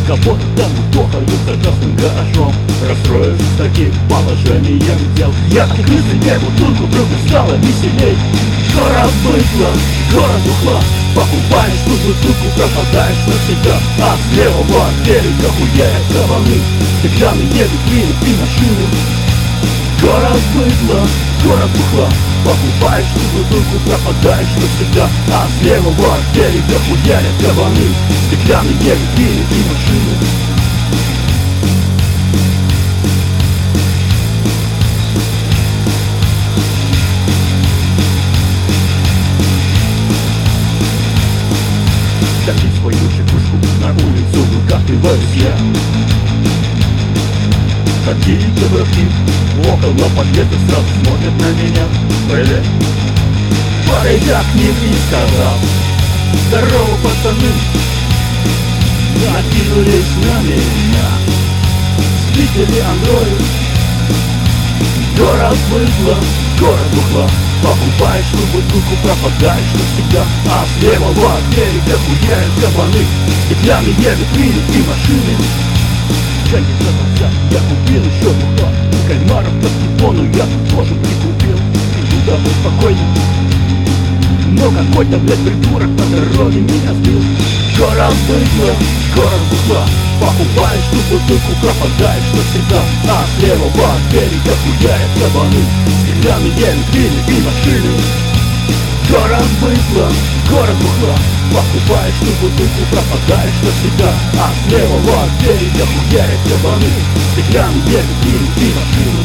кого-то там утохают за красным гаражом. Расстроившись с таким положением дел, я так крысы бутылку, вдруг стало веселей. Город быдло, город бухла, покупаешь ту бутылку, пропадаешь навсегда. А с левого берега хуяют кабаны, стеклянные витрины и машины. Город быдло, город бухла, покупаешь ту бутылку, пропадаешь навсегда. А с левого берега хуяют кабаны, стеклянные витрины и машины. Топить свою чекушку на улицу, выкатываюсь я. Ходили дураки около подъезда, сразу смотрят на меня. Привет. Подойдя к ним и сказал: здорово, пацаны. Накинулись на меня. Спители андроид. Город быдло, город бухла, покупаешь ту бутылку, пропадаешь навсегда. А с левого берега хуяют кабаны, стеклянные витрины и машины. Я не задался, я купил еще бухла, кальмаров по телефону я тут тоже прикупил. Иду домой спокойно, но какой-то, блядь, придурок по дороге меня сбил. Город быдло, город бухла, покупаешь ту бутылку, пропадаешь навсегда. А с левого берега хуяют кабаны, стеклянные витрины и машины. Город быдло, город бухла, покупаешь ту бутылку, пропадаешь навсегда. А с левого берега хуяют кабаны, стеклянные витрины и машины.